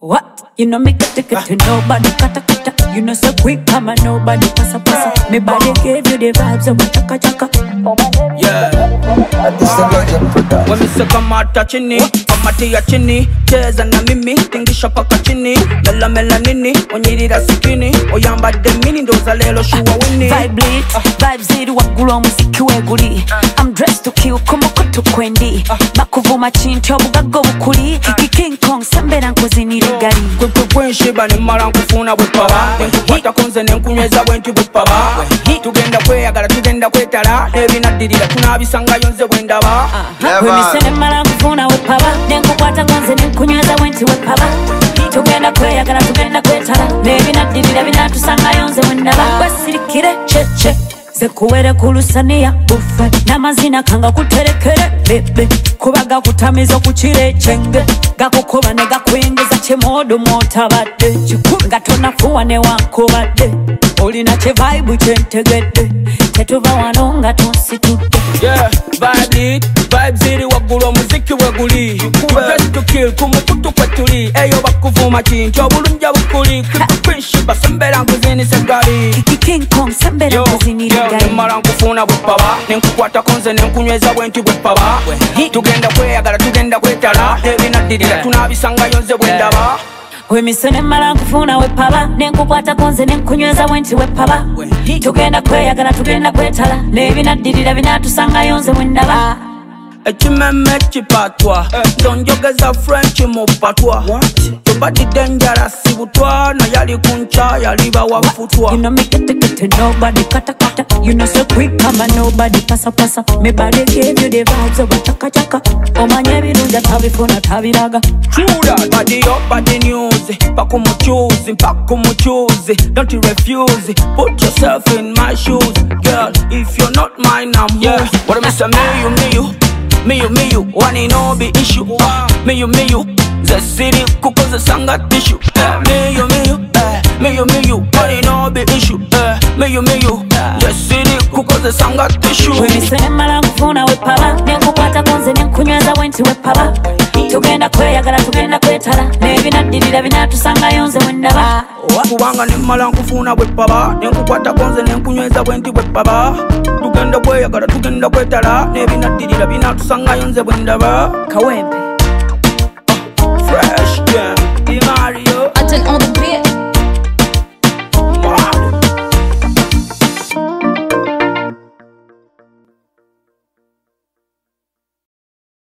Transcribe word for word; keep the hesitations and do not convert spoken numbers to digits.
What? You know me get to get to nobody kata kata. You know so quick come and nobody passa passa. Me body gave you the vibes of a chaka chaka. Yeah. When me say come out chini, come out ya chini, cheza na mimi, tingisha paka chini, mela mela nini, onyirira sikini, oyamba demini ndoza lelo shuwa wini. Vibe bleed, vibe ziri wagula muziki weguli. I'm dressed to kill, kumo kutu kwendi. Bakuvuma chinti obugago bukuli. Kiki King Kong sembera nkozi nirigari. Kwenkwe kwensheba ni mara nkufuna bwepaba. Nenkukwata konze nenkunyweza bwenti bwepaba. Tugenda kweyagala tugenda kwetala, ebinadirira tunabisanga yonze bwendaba. Wemisene mara nkufuna wepaba. Nenkukwata konze nenkunyweza bwenti bwepaba. Tugenda kweyagala tugenda kwetala, ebinadirira binatusanga yonze bwendaba. Basirikire cheche ze kuwere kulusania buffet namazina kanga kuterekere bebe kubaga kutamizo kuchire chenge gakukoba ne gakwengeza chemodo motabadde chikunga tonafuwa ne wankobadde olina che vibe chentegedde tetuva wanonga tonsitudde. Yeah, vibe it, vibe ziri wagula muziki weguli. Dress to kill kumukutu kwetuli. Eyo bakuvuma chinti obulunja bukuli. Kwinshiba sembera nkuzini segari. Kiki King Kong sembera nkuzini rigari. Mara nkufuna bwepaba, nenkukwata konze nenkunyweza bwenti bwepaba. Tugenda kweyagala tugenda kwetala, ebinadirira tunabisanga yonze bwendaba. Wemisene mara nkufuna wepaba, nenkukwata konze nenkunyweza bwenti bwepaba. Tugenda kweyagala tugenda kwetala, ebinadirira binatusanga yonze bwendaba. Ekimeme kipatwa, ndonjogeza French mu patwa. Tobadi dangerous butwa, na yali kuncha yali bawafutwa. You know me get to get to nobody kata kata. You know so quick come and nobody passa passa. Me body gave you the vibes of a chaka chaka. Omanye birunja tabifuna tabiraga. True that, body up, body news. Paku mu choose, paku mu choose. Don't you refuse, put yourself in my shoes. Girl, if you're not mine, I'm yours. What am I say, me you, me you. Me you, me you, one in no be issue. uh, Me you, me you, the city kuko the sanga tissue. uh, Me you, me you, uh, me you, me you, one in no be issue. uh, Me you, me you, the city kuko the sanga tissue. Wemisene mara nkufuna wepaba, nenkukwata konze nenkunyweza bwenti wepaba. Tugenda kweyagala tugenda kwetala, ebinadirira binatusanga yonze bwendaba. Kubanga ne mara nkufuna bwepaba, nenkukwata konze nenkunyweza bwenti bwepaba. Tugenda kweyagala tugenda kwetala, ebinadirira binatusanga yonze bwendaba. Kawempe.